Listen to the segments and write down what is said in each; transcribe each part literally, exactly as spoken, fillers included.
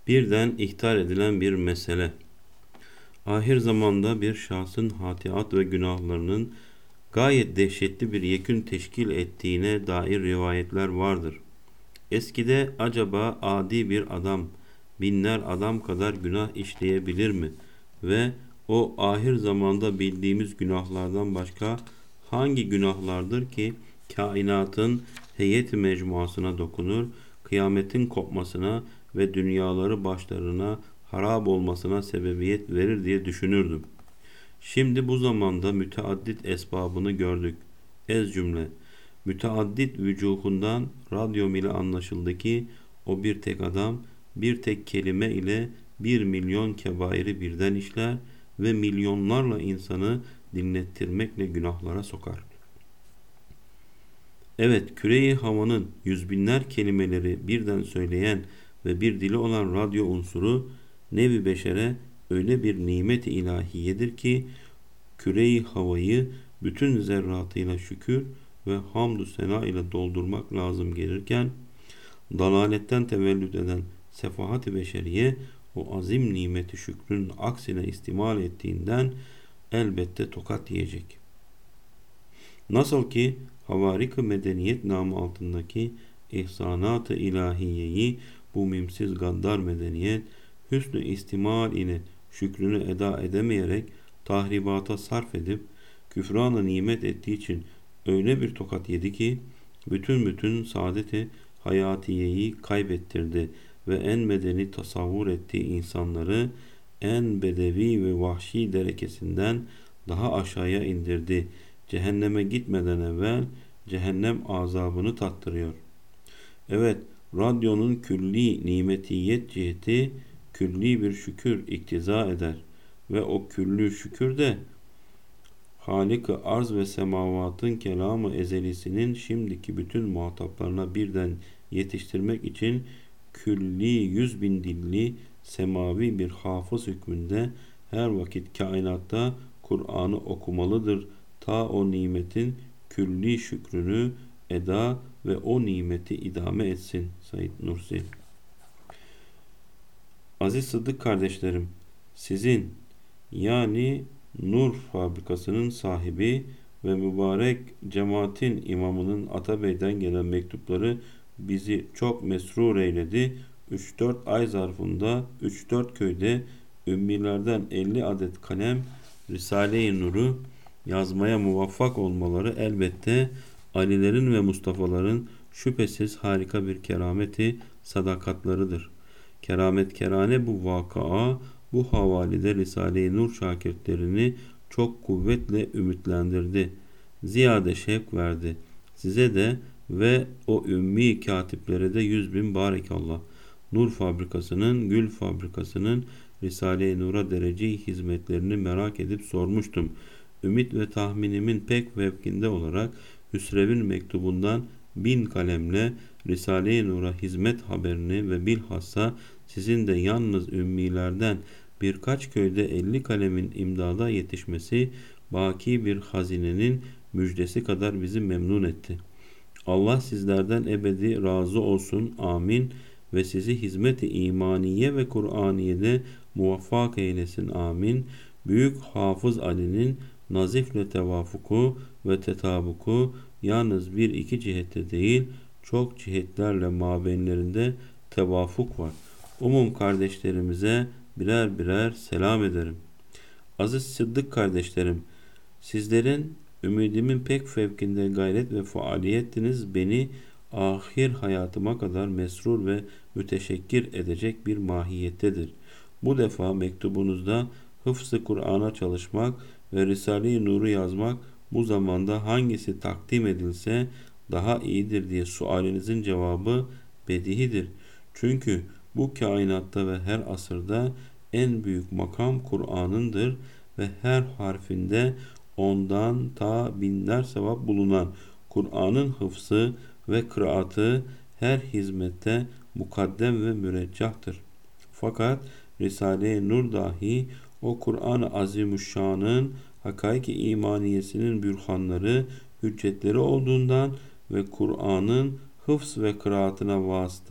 birden ihtar edilen bir mesele. Ahir zamanda bir şahsın hatiat ve günahlarının gayet dehşetli bir yekün teşkil ettiğine dair rivayetler vardır. Eskide acaba adi bir adam binler adam kadar günah işleyebilir mi? Ve o ahir zamanda bildiğimiz günahlardan başka hangi günahlardır ki kainatın heyet mecmuasına dokunur, kıyametin kopmasına ve dünyaları başlarına harap olmasına sebebiyet verir diye düşünürdüm. Şimdi bu zamanda müteaddit esbabını gördük. Ez cümle, müteaddit vücuhundan radyom ile anlaşıldı ki o bir tek adam bir tek kelime ile bir milyon kebairi birden işler ve milyonlarla insanı dinlettirmekle günahlara sokar. Evet, küre-i havanın yüz binler kelimeleri birden söyleyen ve bir dili olan radyo unsuru nevi beşere öyle bir nimet-i ilahiyedir ki küre-i havayı bütün zerratıyla şükür ve hamdü sena ile doldurmak lazım gelirken dalaletten tevellüt eden sefahat-i beşeriye o azim nimeti şükrün aksine istimal ettiğinden elbette tokat yiyecek. Nasıl ki havarik-ı medeniyet namı altındaki ihsanat-ı ilahiyeyi bu mimsiz gaddar medeniyet hüsnü istimal ile şükrünü eda edemeyerek tahribata sarf edip küfrana nimet ettiği için öyle bir tokat yedi ki bütün bütün saadeti hayatiyeyi kaybettirdi ve en medeni tasavvur ettiği insanları en bedevi ve vahşi derekesinden daha aşağıya indirdi. Cehenneme gitmeden evvel cehennem azabını tattırıyor. Evet, radyonun külli nimetiyet ciheti külli bir şükür iktiza eder ve o küllü şükür de Halik-ı arz ve semavatın kelamı ezelisinin şimdiki bütün muhataplarına birden yetiştirmek için külli yüz bin dilli semavi bir hafız hükmünde her vakit kainatta Kur'an'ı okumalıdır. Ta o nimetin külli şükrünü eda ve o nimeti idame etsin. Said Nursi. Aziz Sıddık kardeşlerim, sizin yani Nur fabrikasının sahibi ve mübarek cemaatin imamının Atabey'den gelen mektupları bizi çok mesrur eyledi. üç dört ay zarfında üç dört köyde ümmilerden elli adet kalem Risale-i Nur'u yazmaya muvaffak olmaları elbette Alilerin ve Mustafa'ların şüphesiz harika bir kerameti sadakatlarıdır. Kerametkerane bu vakaa bu havalide Risale-i Nur şakirtlerini çok kuvvetle ümitlendirdi. Ziyade şevk verdi. Size de ve o ümmi katiplere de yüz bin barekallah. Nur fabrikasının, gül fabrikasının Risale-i Nur'a derece hizmetlerini merak edip sormuştum. Ümit ve tahminimin pek mevkinde olarak Hüsrev'in mektubundan bin kalemle Risale-i Nur'a hizmet haberini ve bilhassa sizin de yalnız ümmilerden birkaç köyde elli kalemin imdada yetişmesi baki bir hazinenin müjdesi kadar bizi memnun etti. Allah sizlerden ebedi razı olsun. Amin. Ve sizi hizmet-i imaniye ve Kur'aniye'de muvaffak eylesin. Amin. Büyük Hafız Ali'nin nazifle tevafuku ve tetabuku yalnız bir iki cihette değil, çok cihetlerle mabeynlerinde tevafuk var. Umum kardeşlerimize birer birer selam ederim. Aziz Sıddık kardeşlerim, sizlerin ümidimin pek fevkinde gayret ve faaliyettiniz beni ahir hayatıma kadar mesrur ve müteşekkir edecek bir mahiyettedir. Bu defa mektubunuzda hıfz-ı Kur'an'a çalışmak ve Risale-i Nur'u yazmak bu zamanda hangisi takdim edilse daha iyidir diye sualinizin cevabı bedihidir. Çünkü bu kainatta ve her asırda en büyük makam Kur'an'ındır ve her harfinde ondan ta binler sevap bulunan Kur'an'ın hıfzı ve kıraatı her hizmette mukaddem ve müreccahtır. Fakat Risale-i Nur dahi o Kur'an-ı Azimüşşan'ın hakaik-i imaniyesinin bürhanları, hüccetleri olduğundan ve Kur'an'ın hıfz ve kıraatına vasıta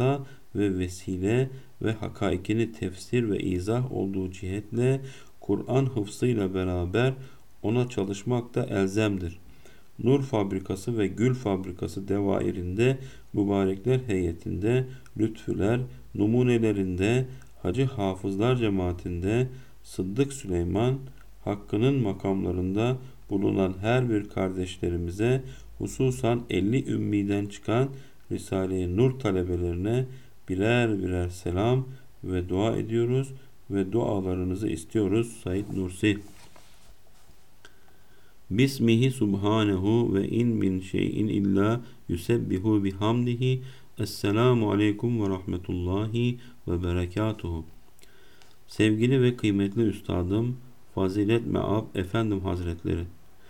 ve vesile ve hakaikini tefsir ve izah olduğu cihetle Kur'an hıfzıyla beraber ona çalışmak da elzemdir. Nur Fabrikası ve Gül Fabrikası devairinde, mübarekler heyetinde, lütfüler, numunelerinde, Hacı Hafızlar cemaatinde, Sıddık Süleyman Hakkı'nın makamlarında bulunan her bir kardeşlerimize, hususan elli ümmiden çıkan Risale-i Nur talebelerine birer birer selam ve dua ediyoruz ve dualarınızı istiyoruz. Said Nursi. Bismihi subhanehu ve in min şeyin illa yusebbihu bihamdihi. Esselamu aleyküm ve rahmetullahi ve berekatuhu. Sevgili ve kıymetli üstadım, Fazilet Meab Efendim Hazretleri,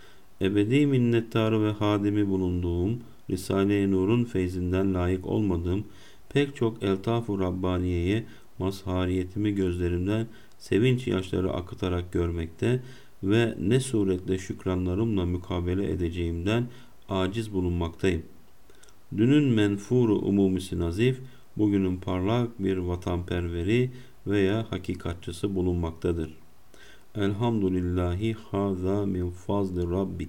ebedi minnettarı ve hadimi bulunduğum, Risale-i Nur'un feyzinden layık olmadığım pek çok eltaf-ı Rabbaniye'ye mazhariyetimi gözlerimden sevinç yaşları akıtarak görmekte ve ne suretle şükranlarımla mukabele edeceğimden aciz bulunmaktayım. Dünün menfuru umumisi nazif, bugünün parlak bir vatanperveri veya hakikatçısı bulunmaktadır. Elhamdülillahi haza min fazli Rabbi.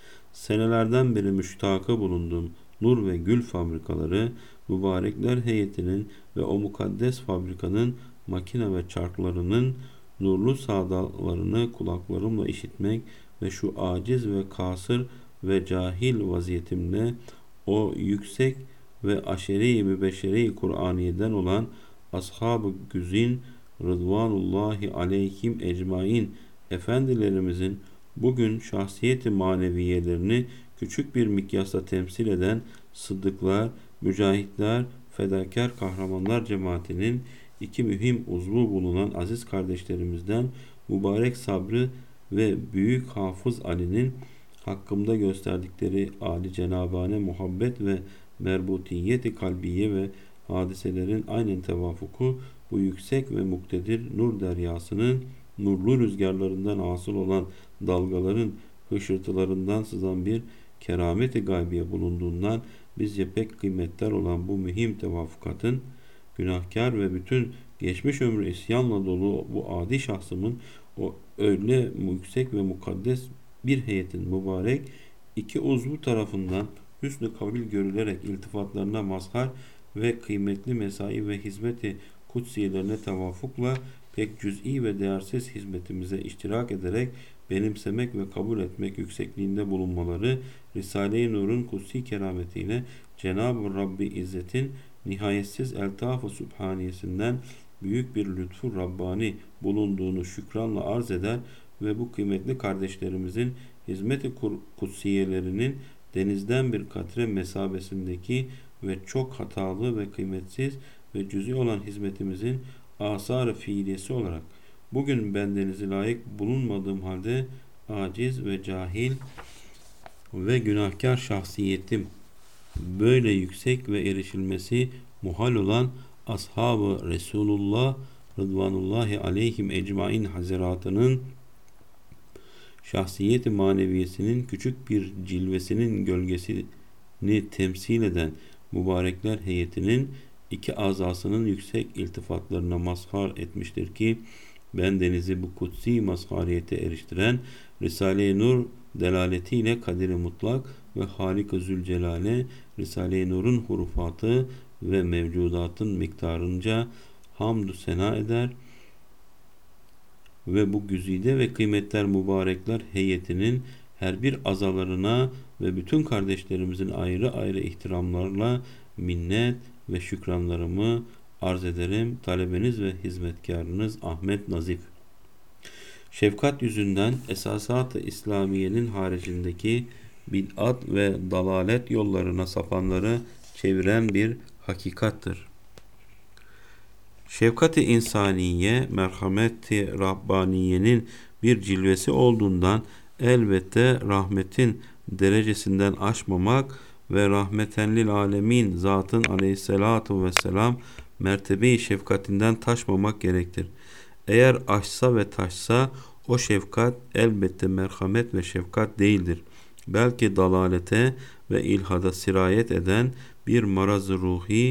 Senelerden beri müştakı bulunduğum Nur ve Gül fabrikaları, mübarekler heyetinin ve o mukaddes fabrikanın makine ve çarklarının nurlu sadalarını kulaklarımla işitmek ve şu aciz ve kasır ve cahil vaziyetimle o yüksek ve aşeri-i mübeşşeri Kur'aniye'den olan ashab-ı güzin Rıdvanullahi aleyhim ecmain efendilerimizin bugün şahsiyeti maneviyelerini küçük bir mikyasla temsil eden sıddıklar, mücahitler, fedakar kahramanlar cemaatinin iki mühim uzvu bulunan aziz kardeşlerimizden mübarek sabrı ve büyük Hafız Ali'nin hakkımda gösterdikleri âli cenabane muhabbet ve merbutiyeti kalbiye ve hadiselerin aynen tevafuku bu yüksek ve muktedir nur deryasının nurlu rüzgarlarından hasıl olan dalgaların hışırtılarından sızan bir kerameti gaybiye bulunduğundan bizce pek kıymetli olan bu mühim tevafukatın günahkar ve bütün geçmiş ömrü isyanla dolu bu adi şahsımın o öyle yüksek ve mukaddes bir heyetin mübarek iki uzvu tarafından hüsnü kabul görülerek iltifatlarına mazhar ve kıymetli mesai ve hizmeti kutsiyelerine tevafukla pek cüz'i ve değersiz hizmetimize iştirak ederek benimsemek ve kabul etmek yüksekliğinde bulunmaları Risale-i Nur'un kutsi kerametiyle Cenab-ı Rabbi İzzet'in nihayetsiz eltaf-ı sübhaniyesinden büyük bir lütfu Rabbani bulunduğunu şükranla arz eder ve bu kıymetli kardeşlerimizin hizmet-i kutsiyelerinin denizden bir katre mesabesindeki ve çok hatalı ve kıymetsiz ve cüzi olan hizmetimizin asar-ı fiiliyesi olarak bugün bendenizi layık bulunmadığım halde aciz ve cahil ve günahkar şahsiyetim böyle yüksek ve erişilmesi muhal olan ashab-ı Resulullah Rıdvanullahi aleyhim ecmain haziratının şahsiyeti maneviyesinin küçük bir cilvesinin gölgesini temsil eden mübarekler heyetinin iki azasının yüksek iltifatlarına mazhar etmiştir ki bendenizi bu kutsi mazhariyete eriştiren Risale-i Nur delaletiyle kadir-i mutlak ve Halik-i Zülcelal'e Risale-i Nur'un hurufatı ve mevcudatın miktarınca hamdü sena eder ve bu güzide ve kıymetler mübarekler heyetinin her bir azalarına ve bütün kardeşlerimizin ayrı ayrı ihtiramlarla minnet ve şükranlarımı arz ederim. Talebeniz ve hizmetkarınız Ahmet Nazif. Şefkat yüzünden esasat-ı İslamiye'nin haricindeki bid'at ve dalalet yollarına sapanları çeviren bir hakikattır. Şefkat-i insaniye, merhamet-i Rabbaniye'nin bir cilvesi olduğundan elbette rahmetin derecesinden aşmamak ve rahmetenlil alemin zatın aleyhissalatu vesselam mertebe-i şefkatinden taşmamak gerektir. Eğer aşsa ve taşsa o şefkat elbette merhamet ve şefkat değildir. Belki dalalete ve ilhada sirayet eden bir maraz-ı ruhi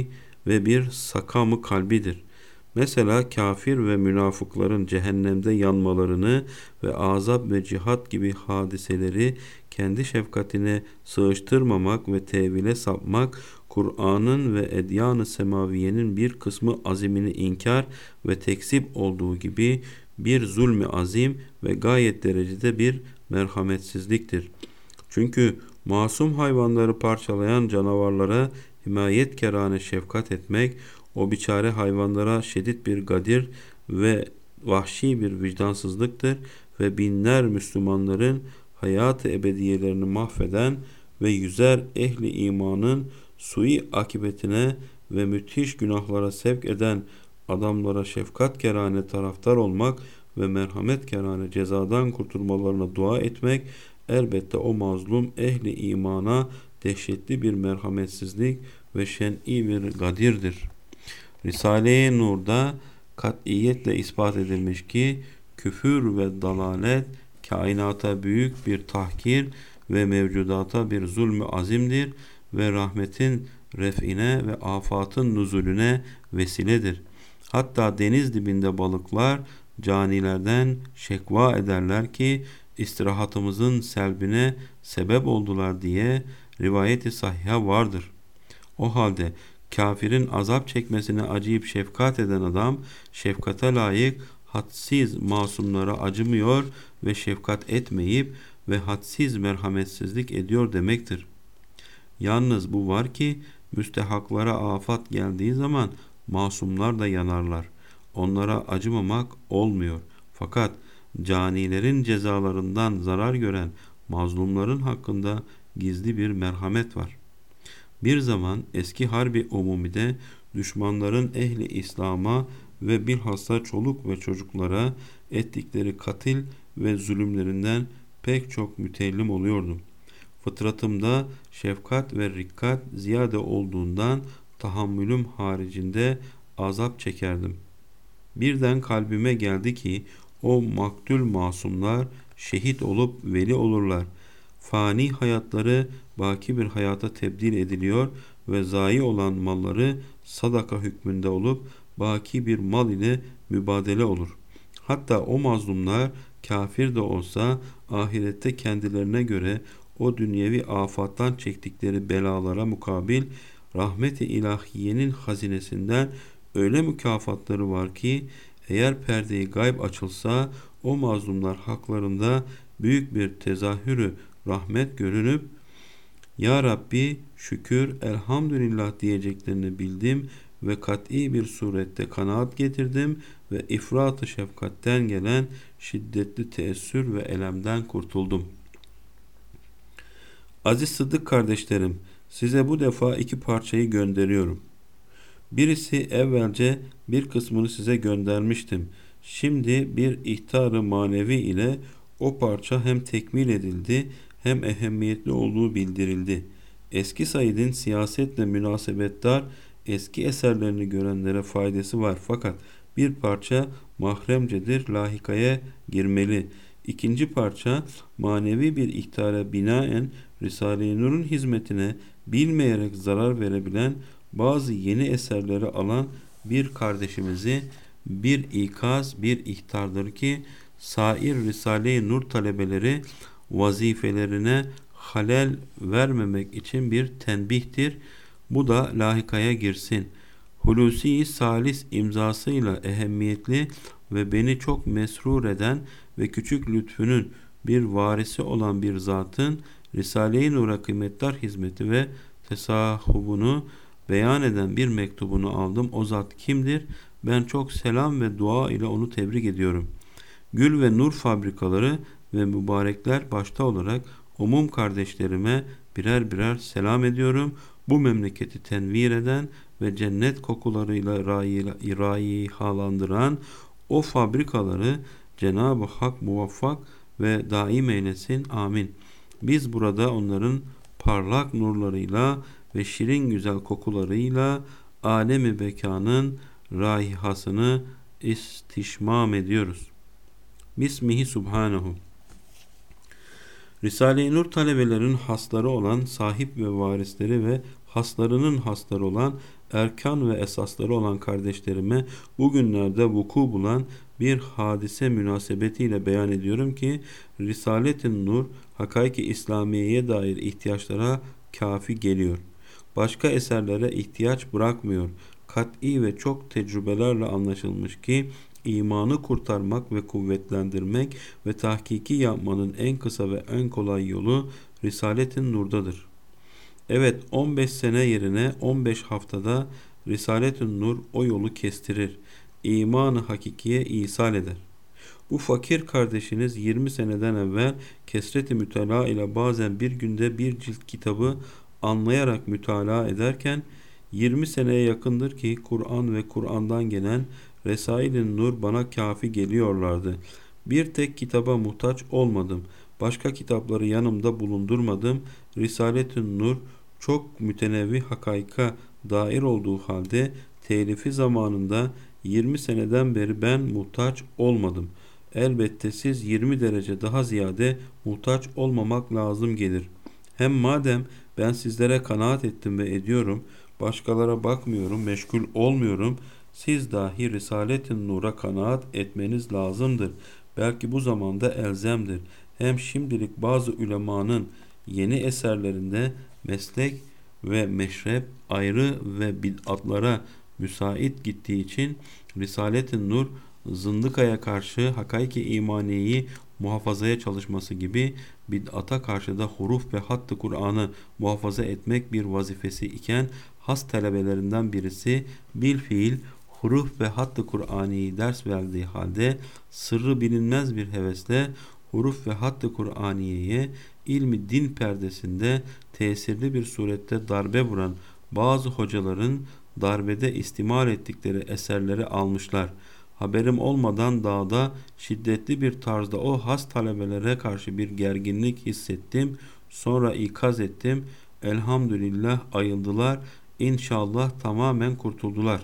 ve bir sakamı kalbidir. Mesela kafir ve münafıkların cehennemde yanmalarını ve azap ve cihat gibi hadiseleri kendi şefkatine sığıştırmamak ve tevile sapmak, Kur'an'ın ve edyan-ı semaviyenin bir kısmı azimini inkar ve tekzip olduğu gibi bir zulmü azim ve gayet derecede bir merhametsizliktir. Çünkü masum hayvanları parçalayan canavarlara himayetkerane şefkat etmek, o biçare hayvanlara şiddet bir gadir ve vahşi bir vicdansızlıktır ve binler Müslümanların hayat-ı ebediyelerini mahveden ve yüzer ehli imanın sui akibetine ve müthiş günahlara sevk eden adamlara şefkat kerane taraftar olmak ve merhamet kerane cezadan kurtulmalarına dua etmek elbette o mazlum ehli imana dehşetli bir merhametsizlik ve şen'i bir gadirdir. Risale-i Nur'da katiyetle ispat edilmiş ki küfür ve dalalet kainata büyük bir tahkir ve mevcudata bir zulmü azimdir ve rahmetin ref'ine ve afatın nuzulüne vesiledir. Hatta deniz dibinde balıklar canilerden şekva ederler ki istirahatımızın selbine sebep oldular diye rivayeti sahiha vardır. O halde kafirin azap çekmesine acıyıp şefkat eden adam şefkate layık hadsiz masumlara acımıyor ve şefkat etmeyip ve hadsiz merhametsizlik ediyor demektir. Yalnız bu var ki müstehaklara afat geldiği zaman masumlar da yanarlar. Onlara acımamak olmuyor. Fakat canilerin cezalarından zarar gören mazlumların hakkında gizli bir merhamet var. Bir zaman eski harbi umumide düşmanların ehli İslam'a ve bilhassa çoluk ve çocuklara ettikleri katil ve zulümlerinden pek çok mütellim oluyordum. Fıtratımda şefkat ve rikkat ziyade olduğundan tahammülüm haricinde azap çekerdim. Birden kalbime geldi ki o maktul masumlar şehit olup veli olurlar. Fani hayatları baki bir hayata tebdil ediliyor ve zayi olan malları sadaka hükmünde olup baki bir mal ile mübadele olur. Hatta o mazlumlar kafir de olsa ahirette kendilerine göre o dünyevi afattan çektikleri belalara mukabil rahmet-i ilahiyenin hazinesinden öyle mükafatları var ki eğer perde-i gayb açılsa o mazlumlar haklarında büyük bir tezahürü rahmet görünüp Ya Rabbi şükür elhamdülillah diyeceklerini bildim ve kat'i bir surette kanaat getirdim ve ifrat-ı şefkatten gelen şiddetli teessür ve elemden kurtuldum. Aziz Sıddık kardeşlerim, size bu defa iki parçayı gönderiyorum. Birisi evvelce bir kısmını size göndermiştim. Şimdi bir ihtar-ı manevi ile o parça hem tekmil edildi hem ehemmiyetli olduğu bildirildi. Eski Said'in siyasetle münasebetdar eski eserlerini görenlere faydası var fakat bir parça mahremcedir, lahikaya girmeli. İkinci parça manevi bir ihtara binaen Risale-i Nur'un hizmetine bilmeyerek zarar verebilen bazı yeni eserleri alan bir kardeşimizi bir ikaz, bir ihtardır ki sair Risale-i Nur talebeleri vazifelerine halel vermemek için bir tenbihtir. Bu da lahikaya girsin. Hulusi Salis imzasıyla ehemmiyetli ve beni çok mesrur eden ve küçük lütfunun bir varisi olan bir zatın Risale-i Nur'a kıymetdar hizmeti ve tesahhubunu beyan eden bir mektubunu aldım. O zat kimdir? Ben çok selam ve dua ile onu tebrik ediyorum. Gül ve nur fabrikaları ve mübarekler başta olarak umum kardeşlerime birer birer selam ediyorum. Bu memleketi tenvir eden ve cennet kokularıyla raihalandıran o fabrikaları Cenab-ı Hak muvaffak ve daim eylesin. Amin. Biz burada onların parlak nurlarıyla ve şirin güzel kokularıyla alemi bekanın raihasını istişmam ediyoruz. Bismihi Subhanahu. Risale-i Nur talebelerin hasları olan sahip ve varisleri ve haslarının hasları olan erkan ve esasları olan kardeşlerime bugünlerde vuku bulan bir hadise münasebetiyle beyan ediyorum ki Risalet-i Nur hakaiki İslamiye'ye dair ihtiyaçlara kafi geliyor. Başka eserlere ihtiyaç bırakmıyor. Kat'i ve çok tecrübelerle anlaşılmış ki imanı kurtarmak ve kuvvetlendirmek ve tahkiki yapmanın en kısa ve en kolay yolu Risalet-i Nur'dadır. Evet, on beş sene yerine on beş haftada Risalet-i Nur o yolu kestirir. İmanı hakikiye ihsal eder. Bu fakir kardeşiniz yirmi seneden evvel kesret-i mütalaa ile bazen bir günde bir cilt kitabı anlayarak mütalaa ederken yirmi seneye yakındır ki Kur'an ve Kur'an'dan gelen Resail-i Nur bana kafi geliyorlardı. Bir tek kitaba muhtaç olmadım. Başka kitapları yanımda bulundurmadım. Risalet-i Nur çok mütenevvi hakaika dair olduğu halde telifi zamanında yirmi seneden beri ben muhtaç olmadım. Elbette siz yirmi derece daha ziyade muhtaç olmamak lazım gelir. Hem madem ben sizlere kanaat ettim ve ediyorum, başkalara bakmıyorum, meşgul olmuyorum, siz dahi Risalet-i Nur'a kanaat etmeniz lazımdır. Belki bu zamanda elzemdir. Hem şimdilik bazı ülemanın yeni eserlerinde meslek ve meşrep ayrı ve bid'atlara müsait gittiği için Risalet-i Nur zındıkaya karşı hakaiki imaniyeyi muhafazaya çalışması gibi bid'ata karşı da huruf ve hattı Kur'an'ı muhafaza etmek bir vazifesi iken has talebelerinden birisi bil fiil huruf ve hattı Kur'ani'yi ders verdiği halde sırrı bilinmez bir hevesle huruf ve hattı Kur'aniye'ye ilmi din perdesinde tesirli bir surette darbe vuran bazı hocaların darbede istimal ettikleri eserleri almışlar. Haberim olmadan dağda şiddetli bir tarzda o has talebelere karşı bir gerginlik hissettim. Sonra ikaz ettim. Elhamdülillah ayıldılar. İnşallah tamamen kurtuldular.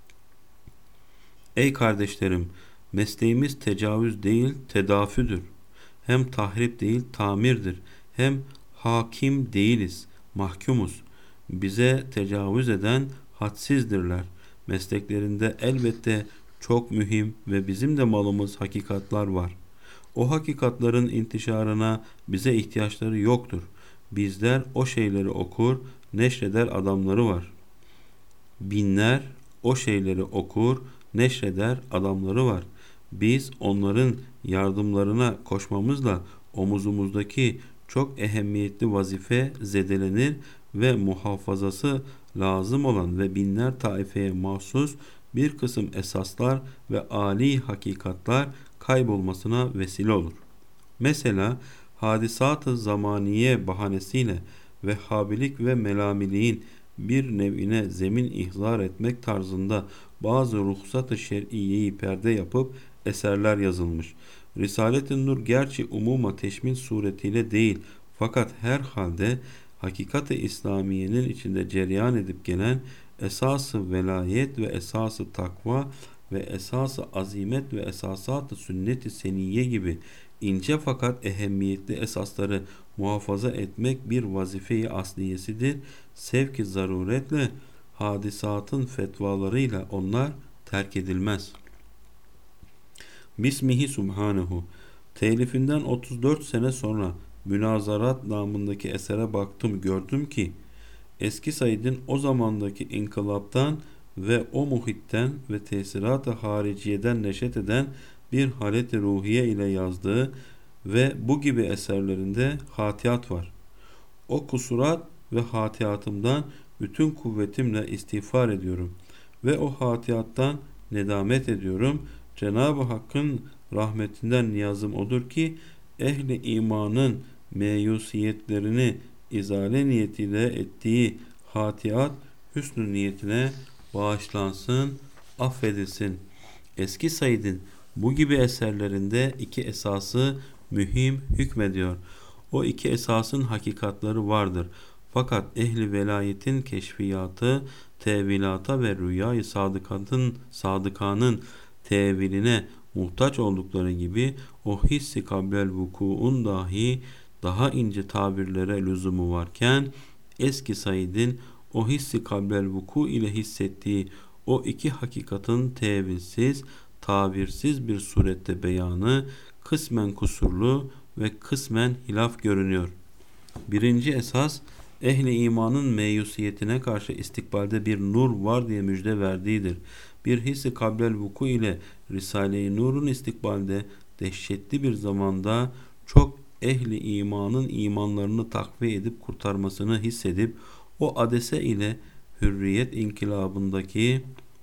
Ey kardeşlerim, mesleğimiz tecavüz değil tedafüdür. Hem tahrip değil tamirdir. Hem hakim değiliz, mahkumuz. Bize tecavüz eden hadsizdirler. Mesleklerinde elbette çok mühim ve bizim de malımız hakikatlar var. O hakikatların intişarına bize ihtiyaçları yoktur. Bizler o şeyleri okur, neşreder adamları var. Binler o şeyleri okur, neşreder adamları var. Biz onların yardımlarına koşmamızla omuzumuzdaki çok ehemmiyetli vazife zedelenir ve muhafazası lazım olan ve binler taifeye mahsus bir kısım esaslar ve âli hakikatlar kaybolmasına vesile olur. Mesela hadisat-ı zamaniye bahanesiyle Vehhabilik ve melamiliğin bir nevine zemin ihzar etmek tarzında bazı ruhsat-ı şer'iyeyi perde yapıp eserler yazılmış. Risalet-i Nur gerçi umuma teşmil suretiyle değil fakat her halde hakikat-ı İslamiye'nin içinde cereyan edip gelen esası velayet ve esası takva ve esası azimet ve esasat-ı sünnet-i seniyye gibi ince fakat ehemmiyetli esasları muhafaza etmek bir vazife-i asliyesidir. Sevk-i zaruretle hadisatın fetvalarıyla onlar terk edilmez. Bismihi Subhanehu. Telifinden otuz dört sene sonra Münazarat namındaki esere baktım, gördüm ki eski Said'in o zamandaki inkılaptan ve o muhitten ve tesirat-ı hariciyeden neşet eden bir halet-i ruhiye ile yazdığı ve bu gibi eserlerinde hatiyat var. O kusurat ve hatiyatımdan bütün kuvvetimle istiğfar ediyorum ve o hatiyattan nedamet ediyorum. Cenab-ı Hakk'ın rahmetinden niyazım odur ki ehli imanın meyusiyetlerini izale niyetiyle ettiği hatiyat hüsnü niyetine bağışlansın, affedilsin. Eski Said'in bu gibi eserlerinde iki esası mühim hükmediyor. O iki esasın hakikatları vardır. Fakat ehli velayetin keşfiyatı, tevilata ve rüyayı sadıkatın, sadıkanın teviline muhtaç oldukları gibi o hissi kablel vukuun dahi daha ince tabirlere lüzumu varken eski Said'in o hissi kablel vuku ile hissettiği o iki hakikatin tevilsiz, tabirsiz bir surette beyanı kısmen kusurlu ve kısmen hilaf görünüyor. Birinci esas, ehli imanın meyusiyetine karşı istikbalde bir nur var diye müjde verdiğidir. Bir hissi kablel vuku ile Risale-i Nur'un istikbalde dehşetli bir zamanda çok ehli imanın imanlarını takviye edip kurtarmasını hissedip o adese ile hürriyet inkılabındaki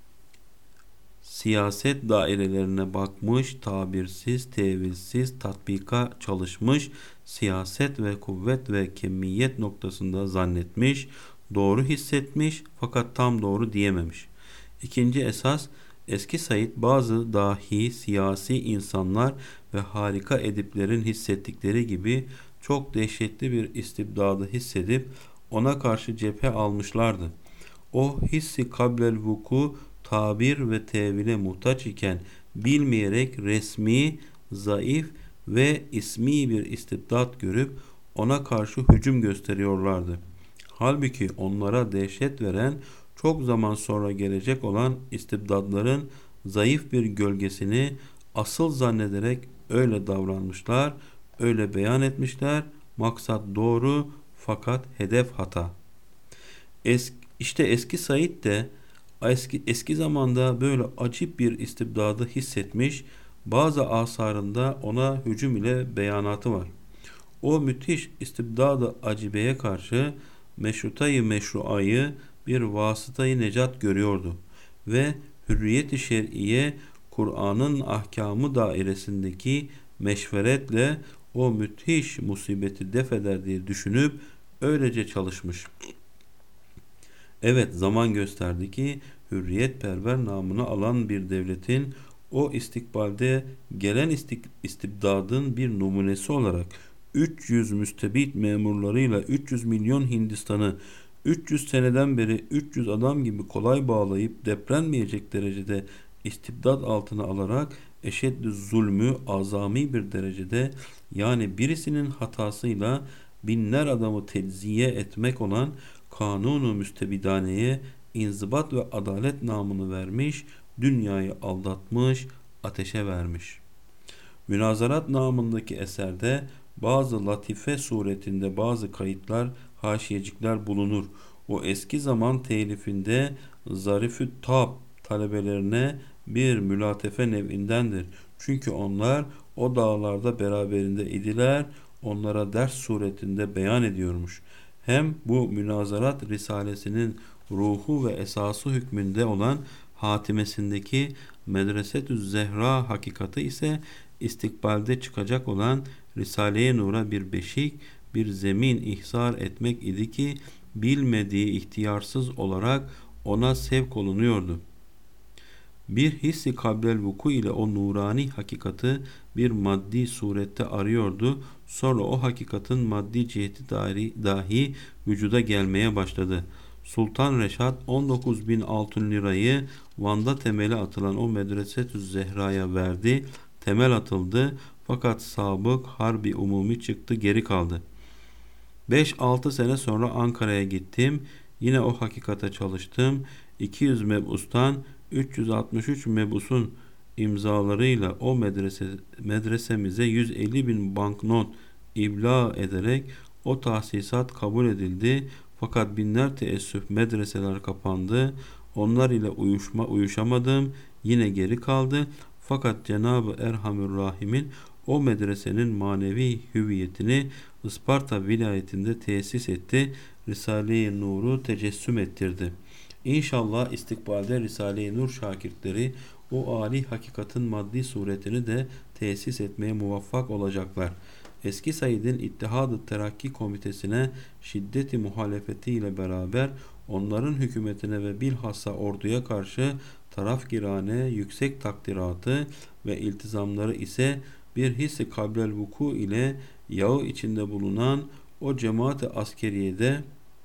siyaset dairelerine bakmış, tabirsiz, tevilsiz, tatbika çalışmış, siyaset ve kuvvet ve kemiyet noktasında zannetmiş, doğru hissetmiş fakat tam doğru diyememiş. İkinci esas, eski Said bazı dahi siyasi insanlar ve harika ediplerin hissettikleri gibi çok dehşetli bir istibdadı hissedip ona karşı cephe almışlardı. O hissi kablel vuku tabir ve tevile muhtaç iken bilmeyerek resmi, zayıf ve ismi bir istibdat görüp ona karşı hücum gösteriyorlardı. Halbuki onlara dehşet veren çok zaman sonra gelecek olan istibdatların zayıf bir gölgesini asıl zannederek öyle davranmışlar, öyle beyan etmişler. Maksat doğru fakat hedef hata. Es, işte eski Said de eski, eski zamanda böyle acip bir istibdadı hissetmiş, bazı asarında ona hücum ile beyanatı var. O müthiş istibdadı acibeye karşı meşrutayı meşruayı bir vasıtayı necat görüyordu ve hürriyet-i şer'iye Kur'an'ın ahkamı dairesindeki meşveretle o müthiş musibeti def eder diye düşünüp öylece çalışmış. Evet, zaman gösterdi ki hürriyetperver namını alan bir devletin o istikbalde gelen istik, istibdadın bir numunesi olarak üç yüz müstebit memurlarıyla üç yüz milyon Hindistan'ı üç yüz seneden beri üç yüz adam gibi kolay bağlayıp deprenmeyecek derecede istibdat altına alarak eşeddü zulmü azami bir derecede, yani birisinin hatasıyla binler adamı tecziye etmek olan kanunu müstebidaneye inzibat ve adalet namını vermiş, dünyayı aldatmış, ateşe vermiş. Münazarat namındaki eserde bazı latife suretinde bazı kayıtlar, haşiyecikler bulunur. O eski zaman telifinde Zarif-ü Tab talebelerine bir mülatefe nevindendir. Çünkü onlar o dağlarda beraberinde idiler, onlara ders suretinde beyan ediyormuş. Hem bu münazarat risalesinin ruhu ve esası hükmünde olan hatimesindeki Medresetü Zehra hakikati ise istikbalde çıkacak olan Risale-i Nur'a bir beşik, bir zemin ihsar etmek idi ki bilmediği ihtiyarsız olarak ona sevk olunuyordu. Bir hissi kablel vuku ile o nurani hakikati bir maddi surette arıyordu. Sonra o hakikatin maddi ciheti dahi, dahi vücuda gelmeye başladı. Sultan Reşat on dokuz bin altın lirayı Van'da temeli atılan o Medresetü Zehra'ya verdi. Temel atıldı fakat sabık harbi umumi çıktı, geri kaldı. beş altı sene sonra Ankara'ya gittim. Yine o hakikate çalıştım. iki yüz mebustan üç yüz altmış üç mebusun imzalarıyla o medrese, medresemize yüz elli bin banknot ibla ederek o tahsisat kabul edildi. Fakat binler teessüf medreseler kapandı. Onlar ile uyuşma, uyuşamadım. Yine geri kaldı. Fakat Cenab-ı Erhamürrahim'in o medresenin manevi hüviyetini Isparta vilayetinde tesis etti. Risale-i Nur'u tecessüm ettirdi. İnşallah istikbalde Risale-i Nur şakirtleri o âli hakikatin maddi suretini de tesis etmeye muvaffak olacaklar. Eski Said'in İttihad-ı Terakki Komitesi'ne şiddeti muhalefetiyle beraber onların hükümetine ve bilhassa orduya karşı tarafgirane yüksek takdiratı ve iltizamları ise bir hissi kablel vuku ile yağı içinde bulunan o cemaat-i askeriyede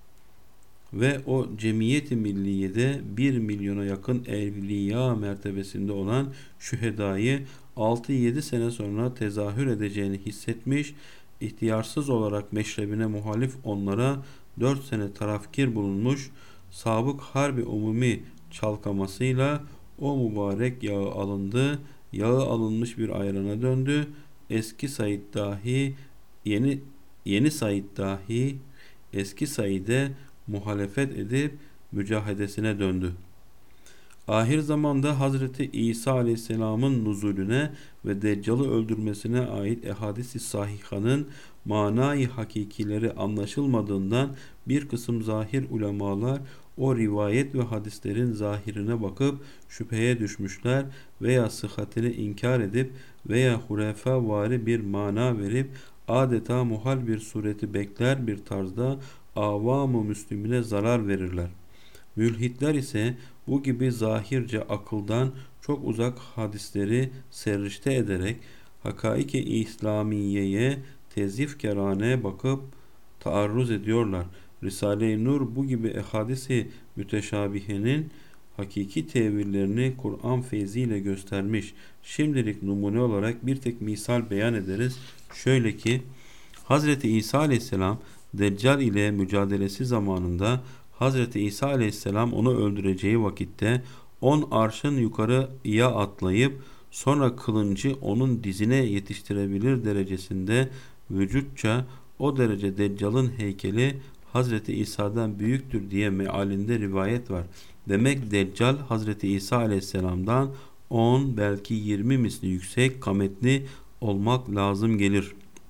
ve o cemiyeti milliyede bir milyona yakın evliya mertebesinde olan şühedayı altı yedi sene sonra tezahür edeceğini hissetmiş, ihtiyarsız olarak meşrebine muhalif onlara dört sene tarafkir bulunmuş, sabık harbi umumi çalkamasıyla o mübarek yağı alındı. Yağı alınmış bir ayrana döndü. Eski Said dahi yeni yeni Said dahi eski Said'e muhalefet edip mücahedesine döndü. Ahir zamanda Hazreti İsa Aleyhisselam'ın nuzulüne ve Deccal'ı öldürmesine ait ehadis-i sahihanın manayı hakikileri anlaşılmadığından bir kısım zahir ulemalar o rivayet ve hadislerin zahirine bakıp şüpheye düşmüşler veya sıhhatini inkar edip veya hurefavari bir mana verip adeta muhal bir sureti bekler bir tarzda avam-ı müslimine zarar verirler. Mülhitler ise bu gibi zahirce akıldan çok uzak hadisleri serrişte ederek hakaik-i İslamiye'ye tezifkerane bakıp taarruz ediyorlar. Risale-i Nur bu gibi ehadisi müteşabihenin hakiki tevillerini Kur'an feyziyle göstermiş. Şimdilik numune olarak bir tek misal beyan ederiz. Şöyle ki Hazreti İsa Aleyhisselam Deccal ile mücadelesi zamanında Hazreti İsa Aleyhisselam onu öldüreceği vakitte on arşın yukarıya atlayıp sonra kılıncı onun dizine yetiştirebilir derecesinde vücutça o derece Deccal'ın heykeli Hazreti İsa'dan büyüktür diye mealinde rivayet var. Demek Deccal Hazreti İsa Aleyhisselam'dan on belki yirmi misli yüksek kametli olmak lazım gelir.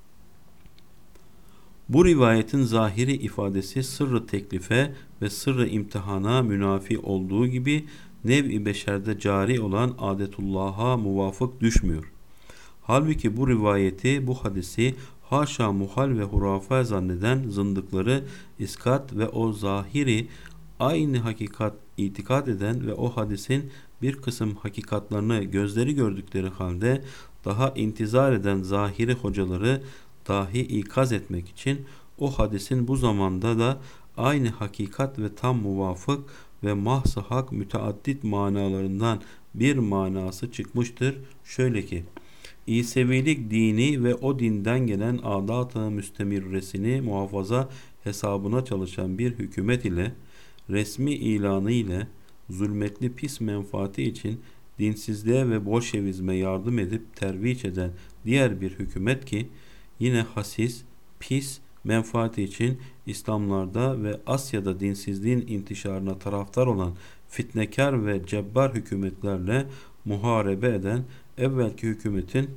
Bu rivayetin zahiri ifadesi sırrı teklife ve sırrı imtihana münafi olduğu gibi nev-i beşerde cari olan adetullah'a muvafık düşmüyor. Halbuki bu rivayeti, bu hadisi haşa muhal ve hurafe zanneden zındıkları iskat ve o zahiri aynı hakikat itikat eden ve o hadisin bir kısım hakikatlarını gözleri gördükleri halde daha intizar eden zahiri hocaları dahi ikaz etmek için o hadisin bu zamanda da aynı hakikat ve tam muvafık ve mahs-ı hak müteaddit manalarından bir manası çıkmıştır. Şöyle ki İsevilik dini ve o dinden gelen adat-ı müstemirresini muhafaza hesabına çalışan bir hükümet ile resmi ilanı ile zulmetli pis menfaati için dinsizliğe ve bolşevizme yardım edip terviç eden diğer bir hükümet ki yine hasis, pis menfaati için İslamlarda ve Asya'da dinsizliğin intişarına taraftar olan fitnekar ve cebbar hükümetlerle muharebe eden evvelki hükümetin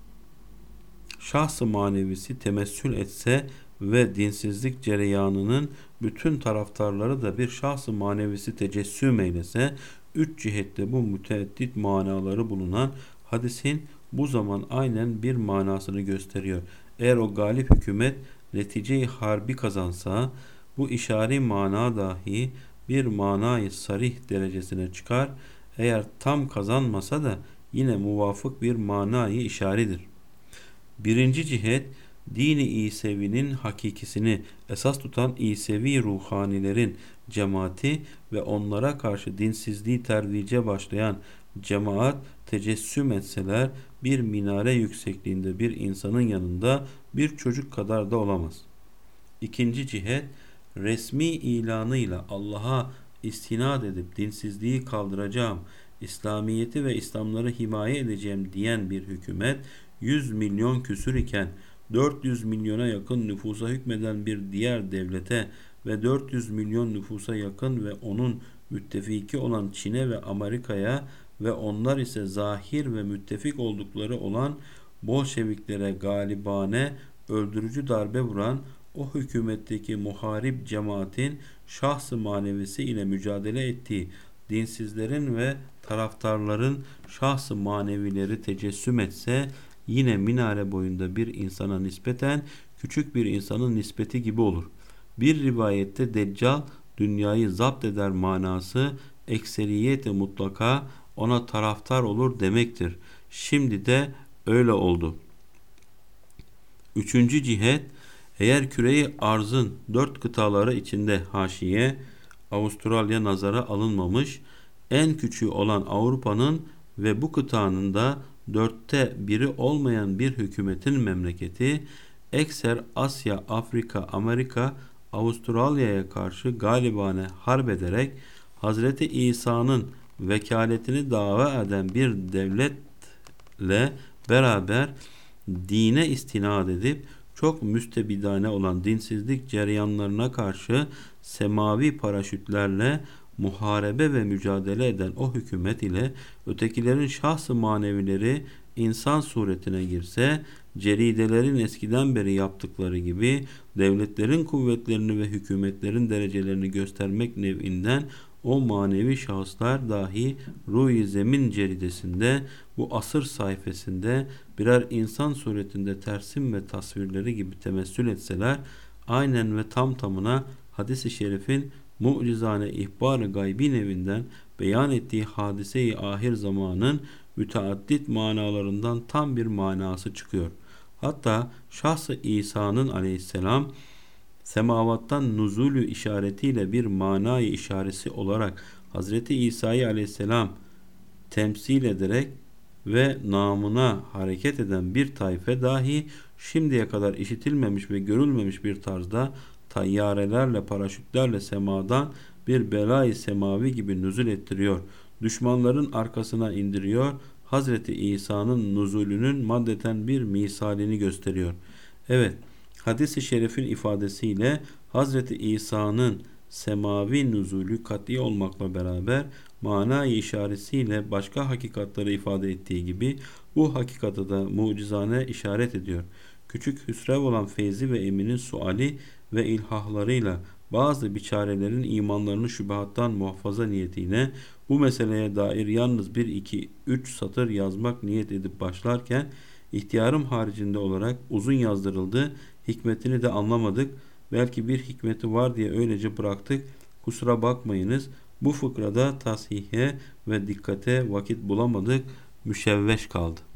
şahs-ı manevisi temessül etse ve dinsizlik cereyanının bütün taraftarları da bir şahs-ı manevisi tecessüm eylese, üç cihette bu müteeddit manaları bulunan hadisin bu zaman aynen bir manasını gösteriyor. Eğer o galip hükümet netice-i harbi kazansa, bu işari mana dahi bir manayı sarih derecesine çıkar. Eğer tam kazanmasa da yine muvafık bir manayı işaridir. Birinci cihet, dini İsevi'nin hakikisini esas tutan İsevi ruhanilerin cemaati ve onlara karşı dinsizliği tervice başlayan cemaat tecessüm etseler bir minare yüksekliğinde bir insanın yanında bir çocuk kadar da olamaz. İkinci cihet, resmi ilanıyla Allah'a istinad edip dinsizliği kaldıracağım, İslamiyeti ve İslamları himaye edeceğim diyen bir hükümet yüz milyon küsür iken dört yüz milyona yakın nüfusa hükmeden bir diğer devlete ve dört yüz milyon nüfusa yakın ve onun müttefiki olan Çin'e ve Amerika'ya ve onlar ise zahir ve müttefik oldukları olan Bolşeviklere galibane öldürücü darbe vuran o hükümetteki muharip cemaatin şahs-ı manevisi ile mücadele ettiği dinsizlerin ve taraftarların şahs-ı manevileri tecessüm etse yine minare boyunda bir insana nispeten küçük bir insanın nispeti gibi olur. Bir rivayette Deccal dünyayı zapt eder manası ekseriyeti mutlaka ona taraftar olur demektir. Şimdi de öyle oldu. Üçüncü cihet, eğer küreyi arzın dört kıtaları içinde haşiye, Avustralya nazara alınmamış, en küçüğü olan Avrupa'nın ve bu kıtanın da dörtte biri olmayan bir hükümetin memleketi, ekser Asya, Afrika, Amerika, Avustralya'ya karşı galibane harp ederek Hazreti İsa'nın vekaletini dava eden bir devletle beraber dine istinad edip çok müstebidane olan dinsizlik cereyanlarına karşı semavi paraşütlerle muharebe ve mücadele eden o hükümet ile ötekilerin şahs-ı manevileri insan suretine girse, ceridelerin eskiden beri yaptıkları gibi devletlerin kuvvetlerini ve hükümetlerin derecelerini göstermek nevinden o manevi şahıslar dahi ruh-i zemin ceridesinde, bu asır sayfasında birer insan suretinde tersim ve tasvirleri gibi temessül etseler, aynen ve tam tamına hadis-i şerifin mucizane ihbar-ı gaybi nevinden beyan ettiği hadise-i ahir zamanın müteaddit manalarından tam bir manası çıkıyor. Hatta şahs-ı İsa'nın aleyhisselam semavattan nuzulü işaretiyle bir manayı işaresi olarak Hazreti İsa'yı aleyhisselam temsil ederek ve namına hareket eden bir taife dahi şimdiye kadar işitilmemiş ve görülmemiş bir tarzda tayyarelerle, paraşütlerle semadan bir belayı semavi gibi nüzul ettiriyor. Düşmanların arkasına indiriyor. Hazreti İsa'nın nuzulünün maddeten bir misalini gösteriyor. Evet, hadis-i şerifin ifadesiyle Hazreti İsa'nın semavi nüzulü kat'i olmakla beraber manayı işaretiyle başka hakikatları ifade ettiği gibi bu hakikate da mucizane işaret ediyor. Küçük hüsrev olan Feyzi ve Emin'in suali ve ilhahlarıyla bazı biçarelerin imanlarını şüphattan muhafaza niyetiyle bu meseleye dair yalnız bir iki üç satır yazmak niyet edip başlarken ihtiyarım haricinde olarak uzun yazdırıldı. Hikmetini de anlamadık. Belki bir hikmeti var diye öylece bıraktık. Kusura bakmayınız. Bu fıkrada tasihe ve dikkate vakit bulamadık. Müşevveş kaldı.